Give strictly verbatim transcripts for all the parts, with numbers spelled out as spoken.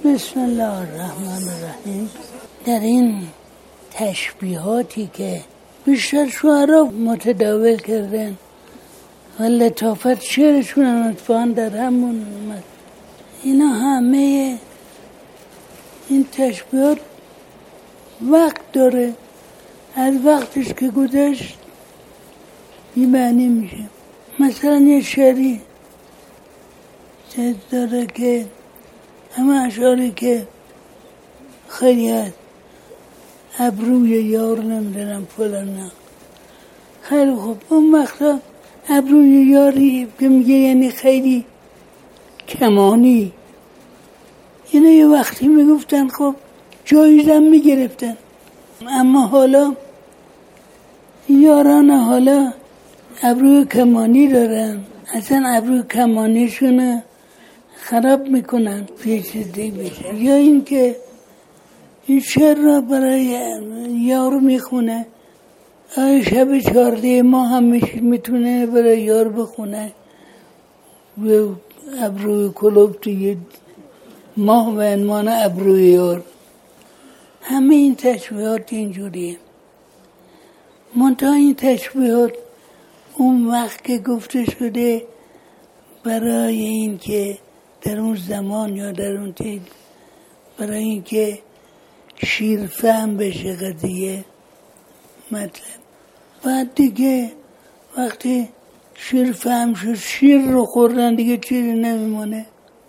بسم الله الرحمن الرحیم. در این تشبیهاتی که بیشتر شعرا متداول کردن و لطافت شعرشون هم اتفاقا در همون اومد، اینا همه این تشبیهات وقت داره، از وقتش که گذشت بی‌معنی میشه. مثلا یه شعری چیز داره که همه اشعاری که خیلی هست، ابروی یار نمیدونم فلان نه، خیلی خوب. اون وقتا ابروی یاری که میگه یعنی خیلی کمانی، اینه یه وقتی میگفتن خب جایزم میگرفتن. اما حالا یاران حالا ابروی کمانی دارن، اصلا ابروی کمانیشون خراب میکنن پیچیده بشه. یا این که این شعر را برای یار میخونه، آیا شب چهارده ماه هم میتونه برای یار بخونه و ابروی کلوب توی ماه و عنوان ابروی یار. همه این تشبیهات اینجوریه. منتها این تشبیهات اون وقت که گفته شده برای این که در اون زمان یا در اون تید برای این که شیر فهم بشه قضیه مطلب. بعد دیگه وقتی شیر فهم شد، شیر رو خوردن دیگه چیزی نمیمونه.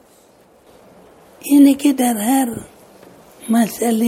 اینه که در هر مسئله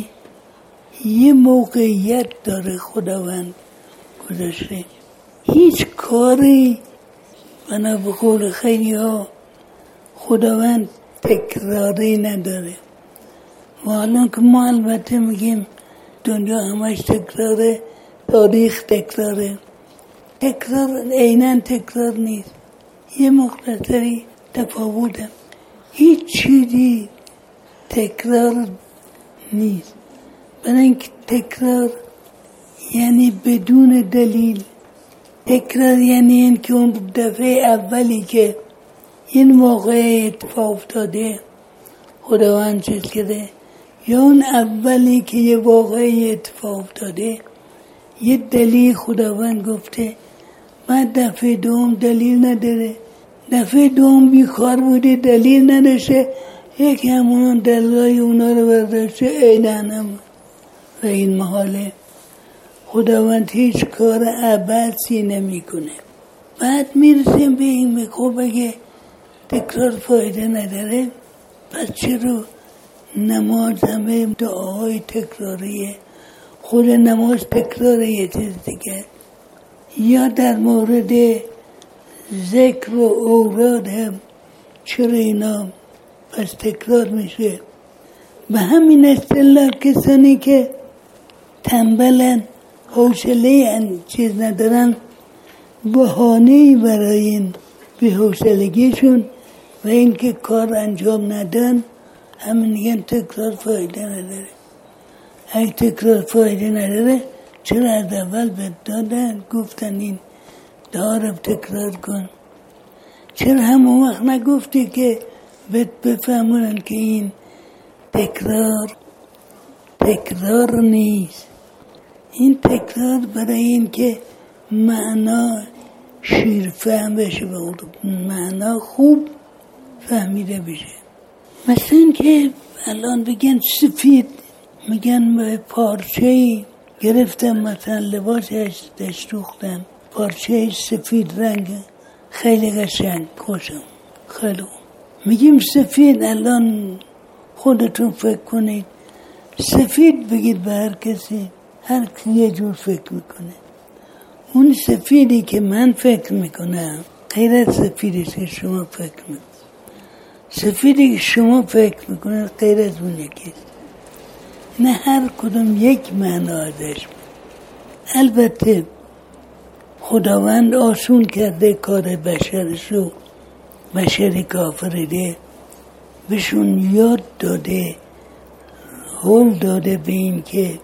یه موقعیت داره خداوند گذاشته. هیچ کاری بنا به قول خیلی ها خداوند تکراری نداره. و الان که ما البته میگیم دنیا همش تکراره، تاریخ تکراره، تکرار عیناً تکرار نیست، یه مختصری تفاوته. هیچ چیزی تکرار نیست، برای اینکه تکرار یعنی بدون دلیل. تکرار یعنی این که اون دفعه اولی که این واقعه اتفاق افتاده خداوند چیز کرده، یا اون اولی که یه واقعه اتفاق افتاده یه دلیل خداوند گفته، بعد دفعه دوم دلیل نداره، دفعه دوم بیکار بوده دلیل نداشته، یکی همون دلای اونا رو برداشته عیناً هم. و این محاله خداوند هیچ کار عبثی نمی کنه. بعد میرسیم به این مکو بگه تکرار فایده نداره، پس چرا نماز همه دعاهای تکراریه؟ خود نماز تکراره یه چیز دیگه. یا در مورد ذکر و اوراد هم چرا اینا پس تکرار میشه؟ به همین اصطلاح کسانی که تنبلن، حوصله این چیز ندارن، بهانه‌ای برای این بی‌حوصلگیشون و اینکه کار انجام ندن همین میگن تکرار فایده نداره. اگه تکرار فایده نداره چرا از اول به دادن گفتن این دارم تکرار کن؟ چرا همون وقت نگفتی که بهت بفهمونن که این تکرار تکرار نیست؟ این تکرار برای این که معنا شیر فهم بشه و معنا خوب فهمیده بشه. مثل این که الان بگن سفید، میگن به پارچه‌ای گرفتم مثلا لباسش دشتوختم، پارچه سفید رنگ خیلی قشنگ خوشم خیلی. میگیم سفید، الان خودتون فکر کنید سفید بگید به هر کسی، هر کی یه جور فکر میکنه. اون سفیدی که من فکر میکنم غیر از سفیدی که شما فکر میکنید. سفیدی که شما فکر میکنید غیر از اون یکیست. نه هر کدوم یک معنا ازش. البته خداوند آسون کرده کار بشرشو، بشری کافرده بهشون یاد داده، هول داده به این که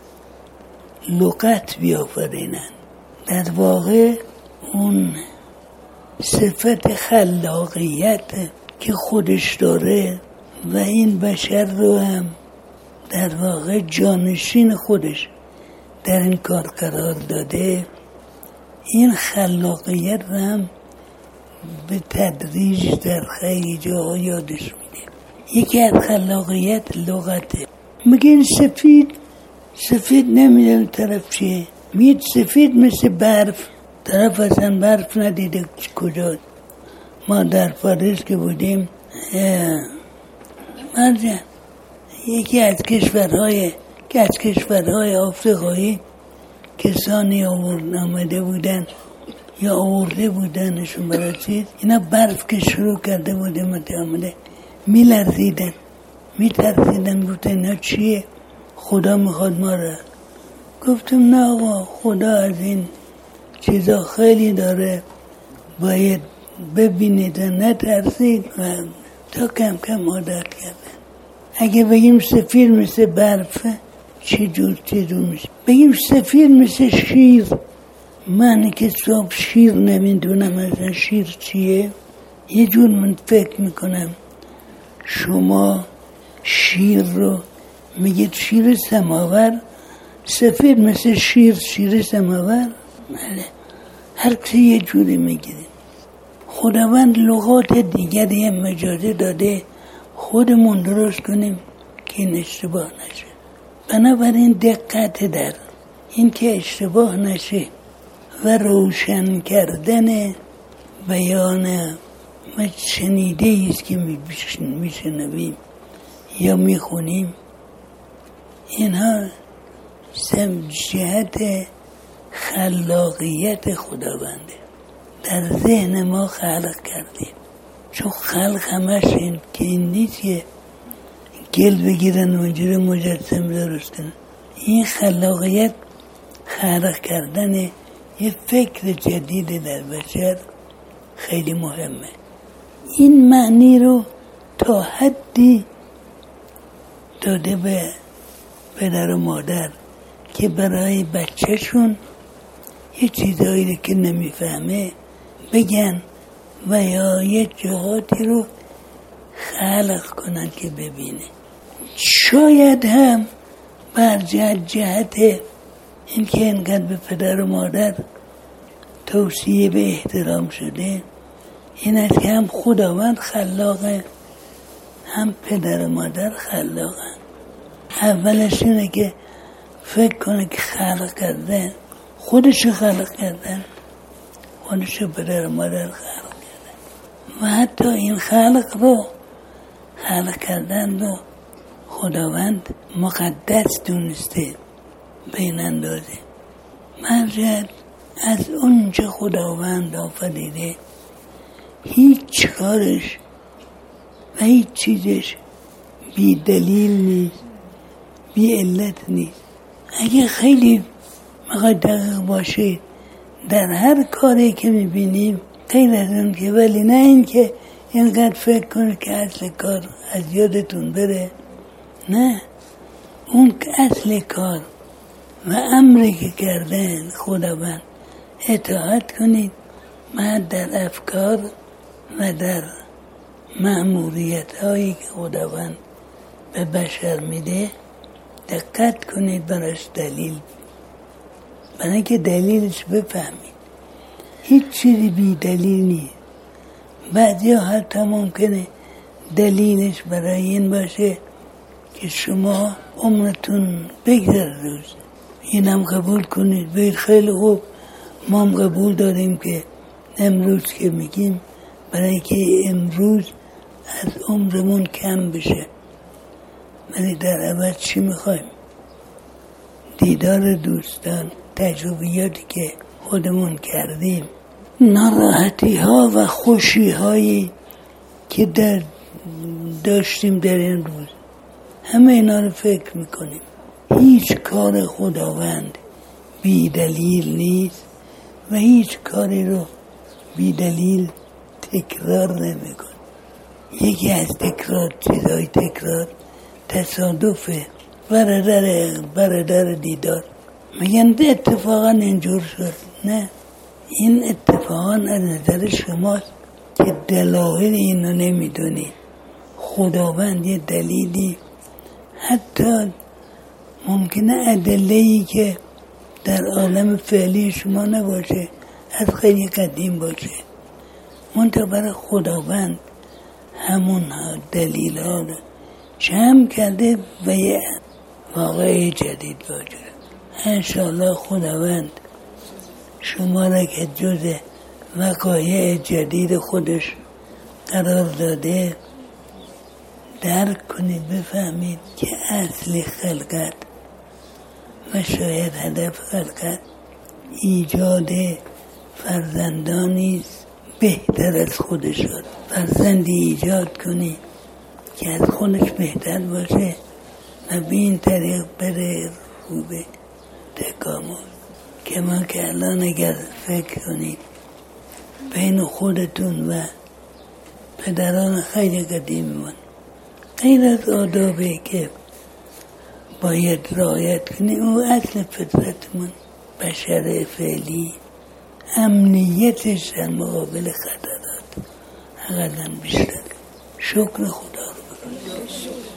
لغت بیافرینن. در واقع اون صفت خلاقیت که خودش داره و این بشر رو هم در واقع جانشین خودش در این کار قرار داده، این خلاقیت رو هم به تدریج در خیلی جاها یادش میده. یکی از خلاقیت لغته. میگه این سفید سفید نمیدونه طرف چیه، میگه سفید مثل برف، طرف اصلا برف ندیده کجا. ما در پاریس که بودیم مرجان یکی از کشورهای که از کشورهای آفریقایی کسانی آمده بودن یا آورده بودنشون برای چیز، اینا برف که شروع کرده بوده متعامله می لرزیدن می ترسیدن. گفتن اینا چیه؟ خدا میخواد ما را. گفتم نه آقا، خدا از این چیزا خیلی داره، باید ببینید و نترسید و تا کم کم عادت کردن. اگه بگیم سفید مثل برفه چه جور چه جور میشه؟ بگیم سفید مثل شیر، من که صبح شیر نمیدونم اصلا شیر چیه، یه جور من فکر میکنم شما شیر رو میگید شیر سماور، سفید مثل شیر شیر سماور، بله هر کسی یه جوری میگیدیم. خداوند لغات دیگری هم مجازه داده خودمون درست کنیم که این اشتباه نشه. بنابراین دقت در این که اشتباه نشه و روشن کردن بیان و شنیده ایست که میشنویم یا میخونیم، اینها سم جهت خلاقیت خداونده در ذهن ما خلق کردیم. چون خلق همش این که این نیست که گل بگیرن و اینجوری مجسم درست کنن. این خلاقیت خلق کردن یه فکر جدید در بشر خیلی مهمه. این معنی رو تا حدی داده به پدر و مادر که برای بچهشون یه چیزایی که نمیفهمه بگن و یا یه جهاتی رو خلق کنن که ببینه. شاید هم بر جهت جهت این که اینقدر به پدر و مادر توصیه به احترام شده، این است که هم خداوند خلاقه هم پدر و مادر خلاقه. اولش اینه که فکر کنه که خلق کردن، خودشو خلق کردن، خودشو پدر و مادر خلق کردن و حتی این خلق رو خلق کردن رو خداوند مقدس دونسته بین اندازه. مرجع از اونچه خداوند آفریده هیچ کارش و هیچ چیزش بی دلیل نیست، بی علت نیست. اگه خیلی مقدق باشه در هر کاری که میبینیم غیر از اون که، ولی نه این که اینقدر فکر کنه که اصل کار از یادتون بره، نه، اون اصل کار و امری که کردن خداوند اطاعت کنید و در افکار و در مأموریت هایی که خداوند به بشر میده دقت کنید، براش دلیل، برای اینکه دلیلش بفهمید. هیچ چیزی بی دلیل نیست. بعضی ها حتی ممکنه دلیلش برای این باشه که شما عمرتون بگذره روز، اینم قبول کنید، بید خیلی خوب، ما هم قبول داریم که امروز که میگیم برای که امروز از عمرمون کم بشه، ولی در عوض چی میخوایم؟ دیدار دوستان، تجربیاتی که خودمون کردیم، ناراحتی ها و خوشی هایی که در داشتیم در این روز، همه اینا رو فکر میکنیم. هیچ کار خداوند بی دلیل نیست و هیچ کاری رو بی دلیل تکرار نمیکن. یکی از تکرار چیزهای تکرار تصادفه. برادر برادر دیدار میگن اتفاقا اینجور شد، نه، این اتفاقا از نظر شماست که دلایل اینو نمیدونید. خداوند یه دلیلی، حتی ممکنه ادله‌ای که در عالم فعلی شما نباشه، از خیلی قدیم باشه، منتها برای خداوند همون دلیل ها رو جمع کرده و یه واقعی جدید باشه. انشاءالله خداوند شما را که جز وقایع جدید خودش قرار داده درک کنید، بفهمید که اصل خلقت و شاید هدف خلقت ایجاد فرزندانی بهتر از خودشان. فرزندی ایجاد کنی که از خودش بهتر باشه و به این طریق بره رو به تکامل. که ما که الان اگر فکر کنید بین خودتون و پدران خیلی قدیمیمون غیر از آدابی که باید رعایت کنید، او اصل فطرتمون بشر فعلی امنیتش در مقابل خطرات اقلا بیشتر. شکر خدا رو بکنید.